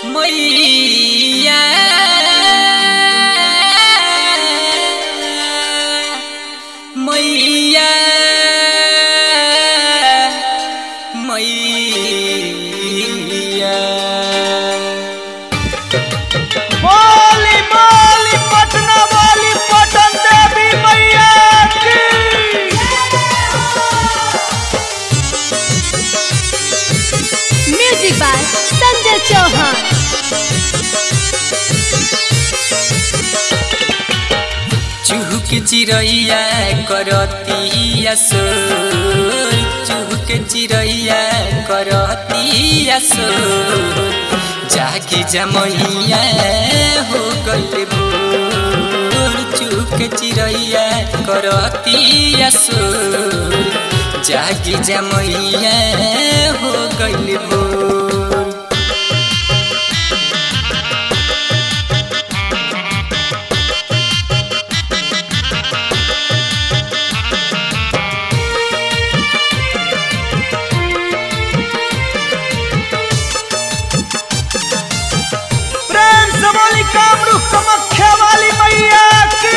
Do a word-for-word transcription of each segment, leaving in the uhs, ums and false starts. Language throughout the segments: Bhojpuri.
मैया मैया मैया बोली बोली पटना वाली पटन देवी मैया की। Music by Sanjay Chauhan. चुहक चिरैया करतिया सोर चुहक चिरैया करतिया सोर जागी जमैया हो गइल भोर चुहक चिरैया करतिया सोर जागी जमैया हो गइल भोर। प्रेम से बोली कामरू कामाख्या वाली मैया की।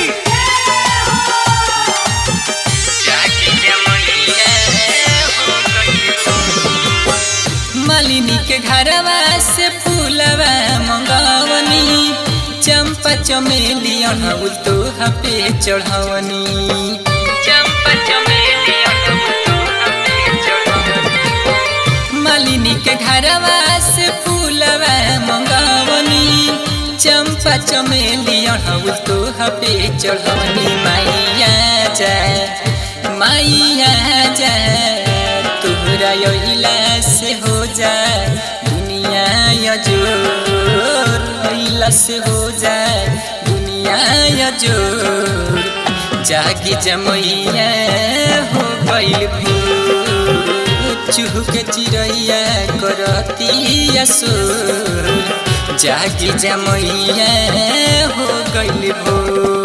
मालिनी के घरवा से फूलवा मंगवनी चंपा चमेली अड़हुल तोहा पे चढ़वनी चंपा चमेली अड़हुल तोहा पे चढ़वनी मालिनी के घरवा से फूलवा मंगवनी चंपा चमेली अड़हुल तोहा पे चढ़वनी मैया जा मैया जा तोहरा अइला से हो जा दुनिया यजोर अइला से हो जा दुनिया यजोर जागी जमैया हो गइल भोर चुहक चिरैया करतिया सोर जागी जमैया हो गइल भोर।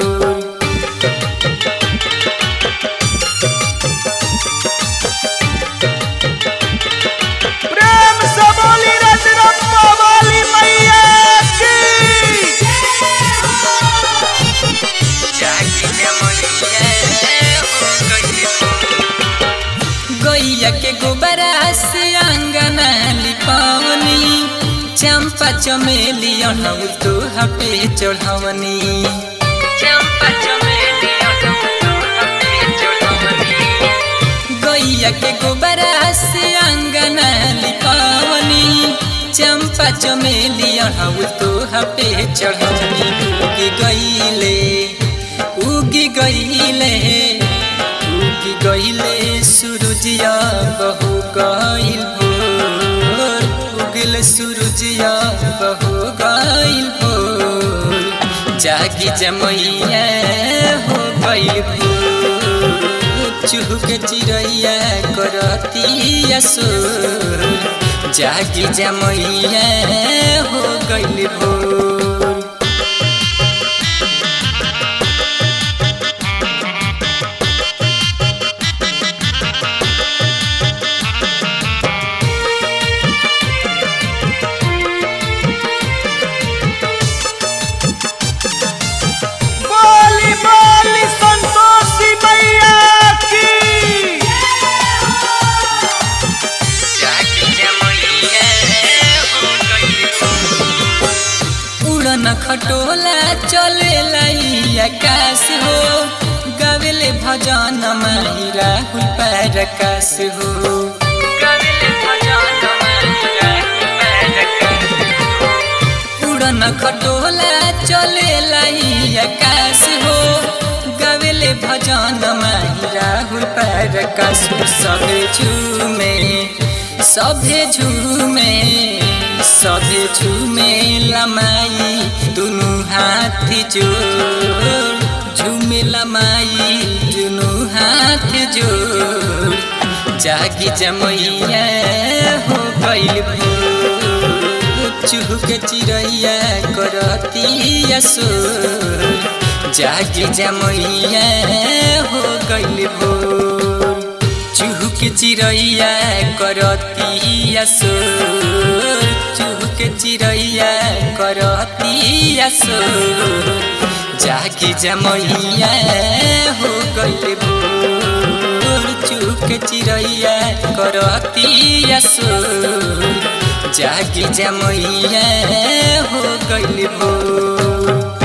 प्रेम से बोली रजरप्पा वाली मैया की। गैया के गोबरा से अंगना लिपवनी चंपा चमेली अड़हुल तोहा पे चढ़वनी चंपा चमेली अड़हुल तोहा पे चढ़वनी गैया के गोबरा से अंगना लिपवनी चंपा चमेली अड़हुल तोहा पे चढ़वनी उगी गइले उगी गइले उगी गइले सूरजिया बहु गइल भोर उगल सूरजिया बहु गइल भोर जागी जमैया हो गइल भोर चुहक चिरैया करतिया सोर जागी जमैया हो गइल भोर। बोली बोली संतोषी मैया की। उड़न खटोला चलेला ई आकाश हो गावेले भजन माही राहुल परकाश हो गावेले भजन माही राहुल परकाश हो उड़न खटोला चलेला ई आकाश हो गावेले भजन माही राहुल परकाश सभे झूमे सभे झूमे सभे झूमे लमाई दुनु हाथ जोड़ झूमे लमाई दुनु हाथ जोड़ जागी जमैया हो गइल भोर चुहक चिरैया करतिया सोर जागी जमैया हो गइल भोर चुहक चिरैया करतिया सोर चुहक के चिड़ैया करतिया सो जागी जमैया हो गइल भोर चुप के चिड़ैया करतिया सो जागी जमैया हो गइल भोर।